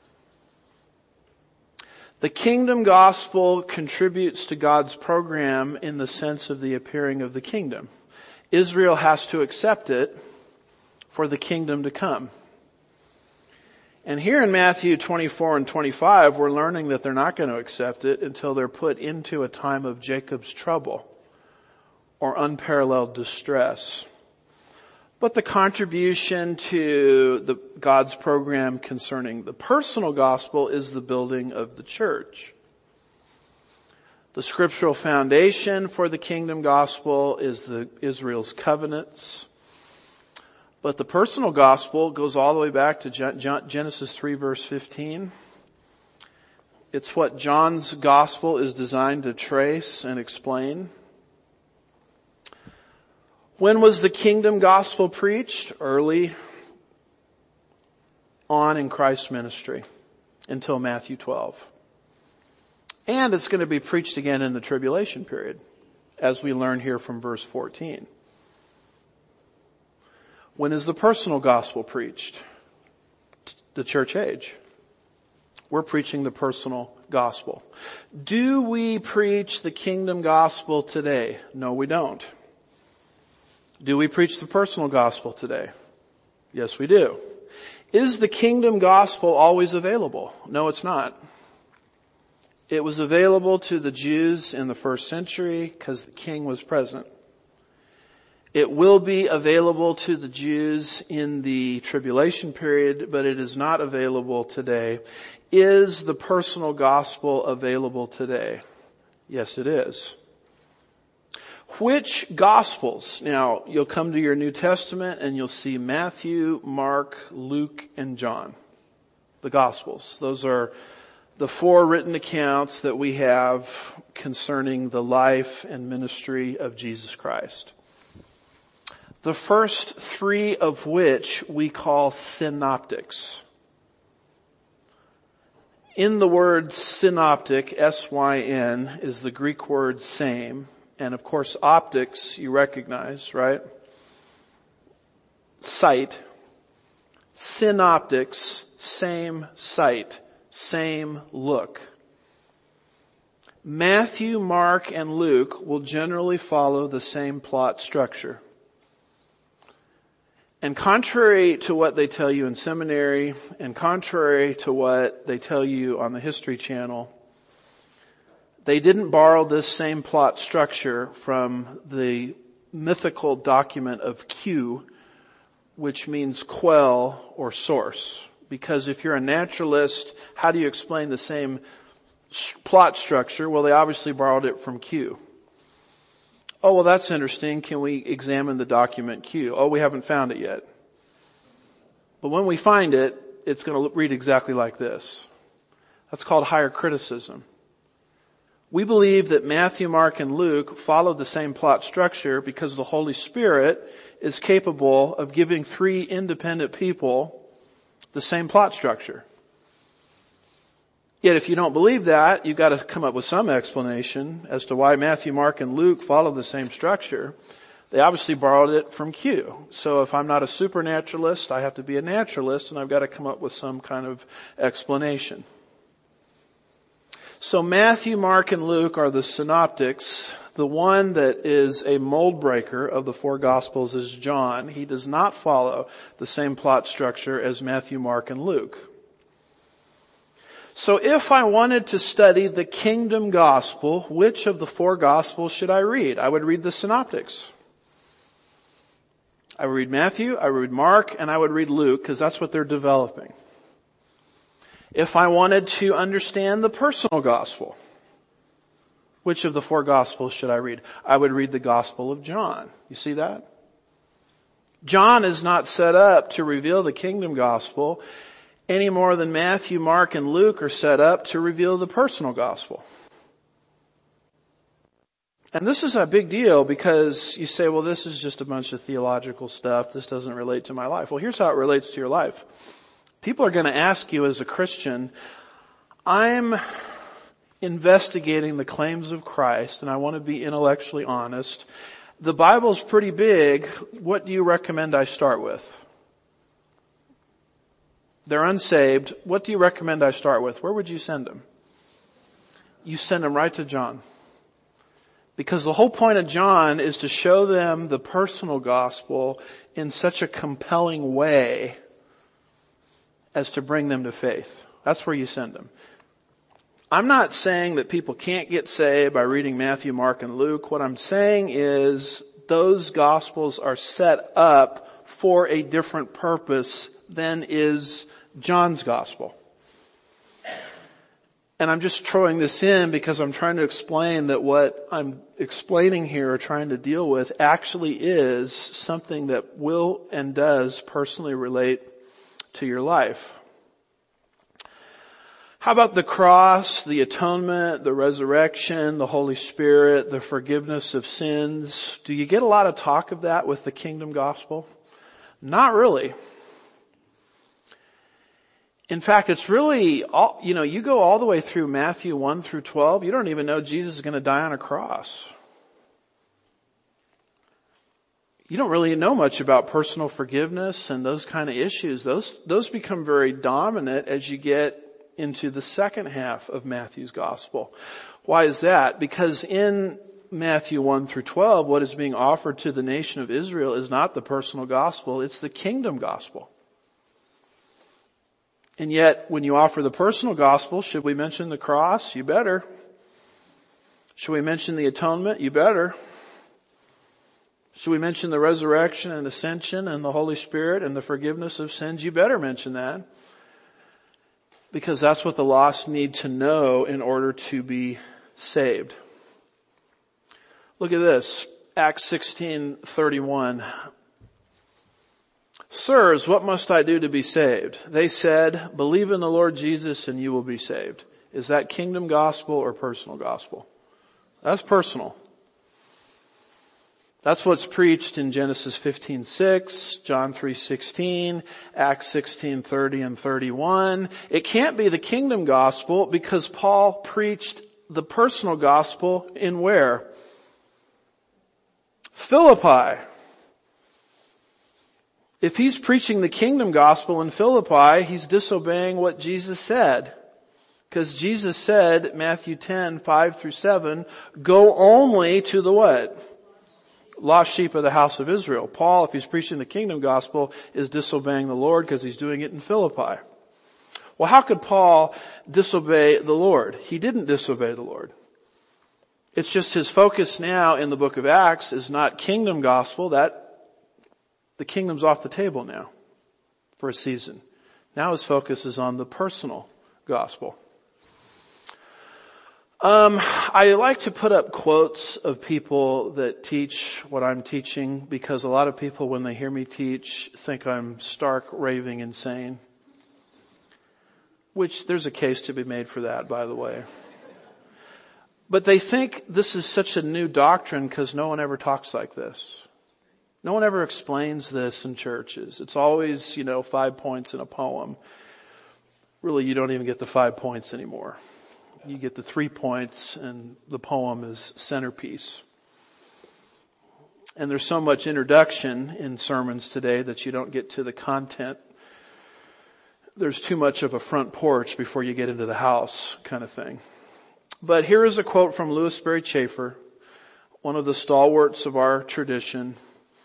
The kingdom gospel contributes to God's program in the sense of the appearing of the kingdom. Israel has to accept it for the kingdom to come. And here in Matthew twenty-four and twenty-five, we're learning that they're not going to accept it until they're put into a time of Jacob's trouble or unparalleled distress. But the contribution to the God's program concerning the personal gospel is the building of the church. The scriptural foundation for the kingdom gospel is the Israel's covenants. But the personal gospel goes all the way back to Genesis three verse fifteen. It's what John's gospel is designed to trace and explain. When was the kingdom gospel preached? Early on in Christ's ministry until Matthew twelve. And it's going to be preached again in the tribulation period, as we learn here from verse fourteen. When is the personal gospel preached? The church age. We're preaching the personal gospel. Do we preach the kingdom gospel today? No, we don't. Do we preach the personal gospel today? Yes, we do. Is the kingdom gospel always available? No, it's not. It was available to the Jews in the first century because the king was present. It will be available to the Jews in the tribulation period, but it is not available today. Is the personal gospel available today? Yes, it is. Which gospels? Now, you'll come to your New Testament and you'll see Matthew, Mark, Luke, and John. The gospels. Those are the four written accounts that we have concerning the life and ministry of Jesus Christ. The first three of which we call synoptics. In the word synoptic, S Y N, is the Greek word same. And of course, optics, you recognize, right? Sight. Synoptics, same sight, same look. Matthew, Mark, and Luke will generally follow the same plot structure. And contrary to what they tell you in seminary, and contrary to what they tell you on the History Channel, they didn't borrow this same plot structure from the mythical document of Q, which means quell or source. Because if you're a naturalist, how do you explain the same plot structure. Well, they obviously borrowed it from Q. Oh, well, that's interesting. Can we examine the document Q? Oh, we haven't found it yet. But when we find it, it's going to read exactly like this. That's called higher criticism. We believe that Matthew, Mark, and Luke followed the same plot structure because the Holy Spirit is capable of giving three independent people the same plot structure. Yet if you don't believe that, you've got to come up with some explanation as to why Matthew, Mark, and Luke follow the same structure. They obviously borrowed it from Q. So if I'm not a supernaturalist, I have to be a naturalist, and I've got to come up with some kind of explanation. So Matthew, Mark, and Luke are the synoptics. The one that is a mold breaker of the four Gospels is John. He does not follow the same plot structure as Matthew, Mark, and Luke. So if I wanted to study the kingdom gospel, which of the four Gospels should I read? I would read the synoptics. I would read Matthew, I would read Mark, and I would read Luke, because that's what they're developing. If I wanted to understand the personal gospel, which of the four Gospels should I read? I would read the Gospel of John. You see that? John is not set up to reveal the kingdom gospel any more than Matthew, Mark, and Luke are set up to reveal the personal gospel. And this is a big deal because you say, well, this is just a bunch of theological stuff. This doesn't relate to my life. Well, here's how it relates to your life. People are going to ask you as a Christian, I'm investigating the claims of Christ and I want to be intellectually honest. The Bible's pretty big. What do you recommend I start with? They're unsaved. What do you recommend I start with? Where would you send them? You send them right to John. Because the whole point of John is to show them the personal gospel in such a compelling way as to bring them to faith. That's where you send them. I'm not saying that people can't get saved by reading Matthew, Mark, and Luke. What I'm saying is those gospels are set up for a different purpose than is John's gospel. And I'm just throwing this in because I'm trying to explain that what I'm explaining here or trying to deal with actually is something that will and does personally relate to your life. How about the cross, the atonement, the resurrection, the Holy Spirit, the forgiveness of sins? Do you get a lot of talk of that with the kingdom gospel? Not really. In fact, it's really, all, you know, you go all the way through Matthew one through twelve, you don't even know Jesus is going to die on a cross. You don't really know much about personal forgiveness and those kind of issues. Those, those become very dominant as you get into the second half of Matthew's gospel. Why is that? Because in Matthew one through twelve, what is being offered to the nation of Israel is not the personal gospel, it's the kingdom gospel. And yet, when you offer the personal gospel, should we mention the cross? You better. Should we mention the atonement? You better. Should we mention the resurrection and ascension and the Holy Spirit and the forgiveness of sins? You better mention that. Because that's what the lost need to know in order to be saved. Look at this. Acts sixteen thirty-one. Sirs, what must I do to be saved? They said, believe in the Lord Jesus and you will be saved. Is that kingdom gospel or personal gospel? That's personal. That's what's preached in Genesis fifteen six, John three sixteen, Acts sixteen thirty and thirty-one. It can't be the kingdom gospel because Paul preached the personal gospel in where? Philippi. If he's preaching the kingdom gospel in Philippi, he's disobeying what Jesus said. Because Jesus said, Matthew ten, five through seven, go only to the what? Lost sheep of the house of Israel. Paul, if he's preaching the kingdom gospel, is disobeying the Lord because he's doing it in Philippi. Well, how could Paul disobey the Lord? He didn't disobey the Lord. It's just his focus now in the book of Acts is not kingdom gospel. That the kingdom's off the table now for a season. Now his focus is on the personal gospel. Um, I like to put up quotes of people that teach what I'm teaching, because a lot of people, when they hear me teach, think I'm stark, raving insane. Which there's a case to be made for that, by the way. But they think this is such a new doctrine because no one ever talks like this. No one ever explains this in churches. It's always, you know, five points in a poem. Really, you don't even get the five points anymore. You get the three points and the poem is centerpiece. And there's so much introduction in sermons today that you don't get to the content. There's too much of a front porch before you get into the house kind of thing. But here is a quote from Louis Sperry Chafer, one of the stalwarts of our tradition,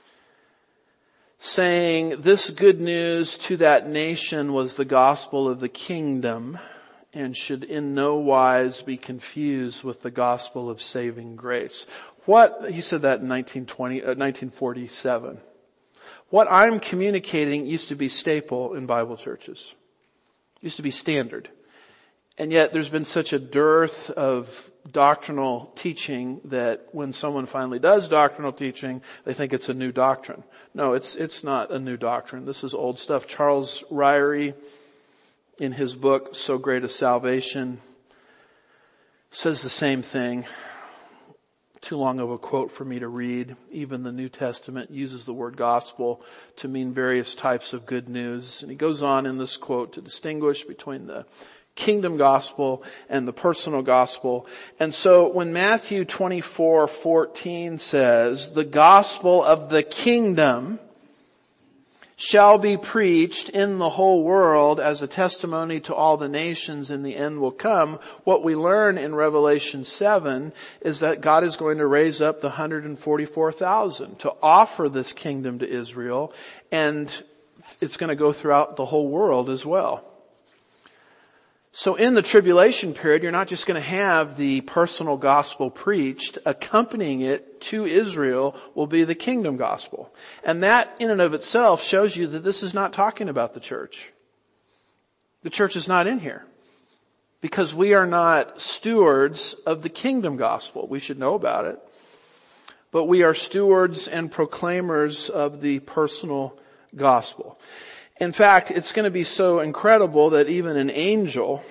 saying, "This good news to that nation was the gospel of the kingdom, and should in no wise be confused with the gospel of saving grace." What, he said that in nineteen twenty, uh, nineteen forty-seven. What I'm communicating used to be staple in Bible churches. Used to be standard. And yet there's been such a dearth of doctrinal teaching that when someone finally does doctrinal teaching, they think it's a new doctrine. No, it's, it's not a new doctrine. This is old stuff. Charles Ryrie, in his book, So Great a Salvation, says the same thing. Too long of a quote for me to read. Even the New Testament uses the word gospel to mean various types of good news. And he goes on in this quote to distinguish between the kingdom gospel and the personal gospel. And so when Matthew twenty-four fourteen says, "The gospel of the kingdom shall be preached in the whole world as a testimony to all the nations, and the end will come," what we learn in Revelation seven is that God is going to raise up the one hundred forty-four thousand to offer this kingdom to Israel, and it's going to go throughout the whole world as well. So in the tribulation period, you're not just going to have the personal gospel preached. Accompanying it to Israel will be the kingdom gospel. And that in and of itself shows you that this is not talking about the church. The church is not in here. Because we are not stewards of the kingdom gospel. We should know about it. But we are stewards and proclaimers of the personal gospel. In fact, it's going to be so incredible that even an angel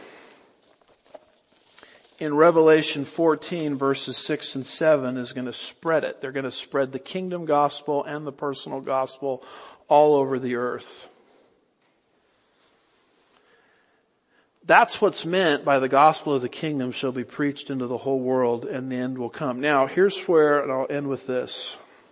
in Revelation fourteen verses six and seven is going to spread it. They're going to spread the kingdom gospel and the personal gospel all over the earth. That's what's meant by the gospel of the kingdom shall be preached into the whole world, and the end will come. Now, here's where, and I'll end with this.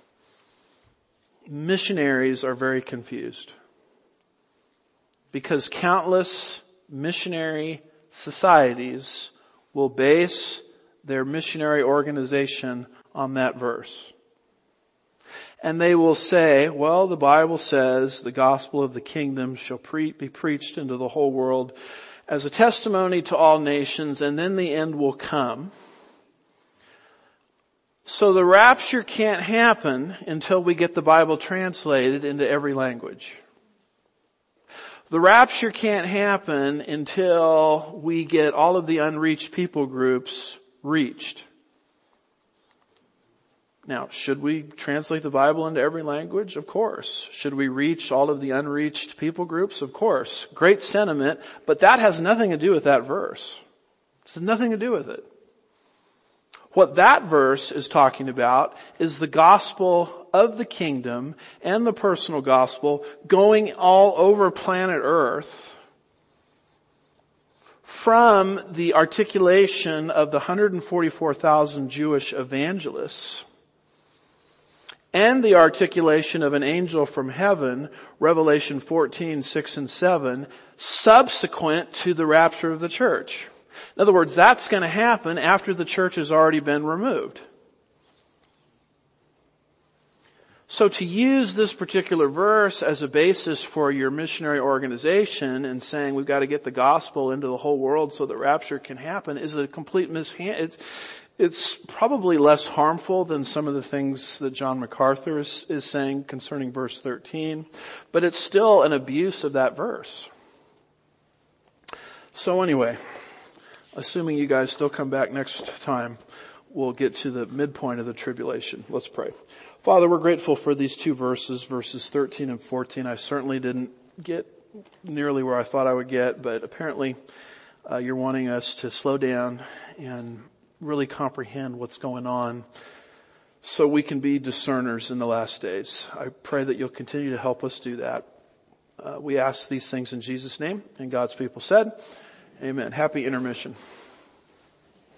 Missionaries are very confused. Because countless missionary societies will base their missionary organization on that verse. And they will say, well, the Bible says the gospel of the kingdom shall pre- be preached into the whole world as a testimony to all nations, and then the end will come. So the rapture can't happen until we get the Bible translated into every language. The rapture can't happen until we get all of the unreached people groups reached. Now, should we translate the Bible into every language? Of course. Should we reach all of the unreached people groups? Of course. Great sentiment, but that has nothing to do with that verse. It has nothing to do with it. What that verse is talking about is the gospel of the kingdom and the personal gospel going all over planet Earth from the articulation of the one hundred forty-four thousand Jewish evangelists and the articulation of an angel from heaven, Revelation fourteen, six and seven, subsequent to the rapture of the church. In other words, that's going to happen after the church has already been removed. So to use this particular verse as a basis for your missionary organization and saying we've got to get the gospel into the whole world so the rapture can happen is a complete mishand. It's, it's probably less harmful than some of the things that John MacArthur is, is saying concerning verse thirteen, but it's still an abuse of that verse. So anyway, assuming you guys still come back next time, we'll get to the midpoint of the tribulation. Let's pray. Father, we're grateful for these two verses, verses thirteen and fourteen. I certainly didn't get nearly where I thought I would get, but apparently uh, you're wanting us to slow down and really comprehend what's going on so we can be discerners in the last days. I pray that you'll continue to help us do that. Uh, we ask these things in Jesus' name, and God's people said, amen. Happy intermission.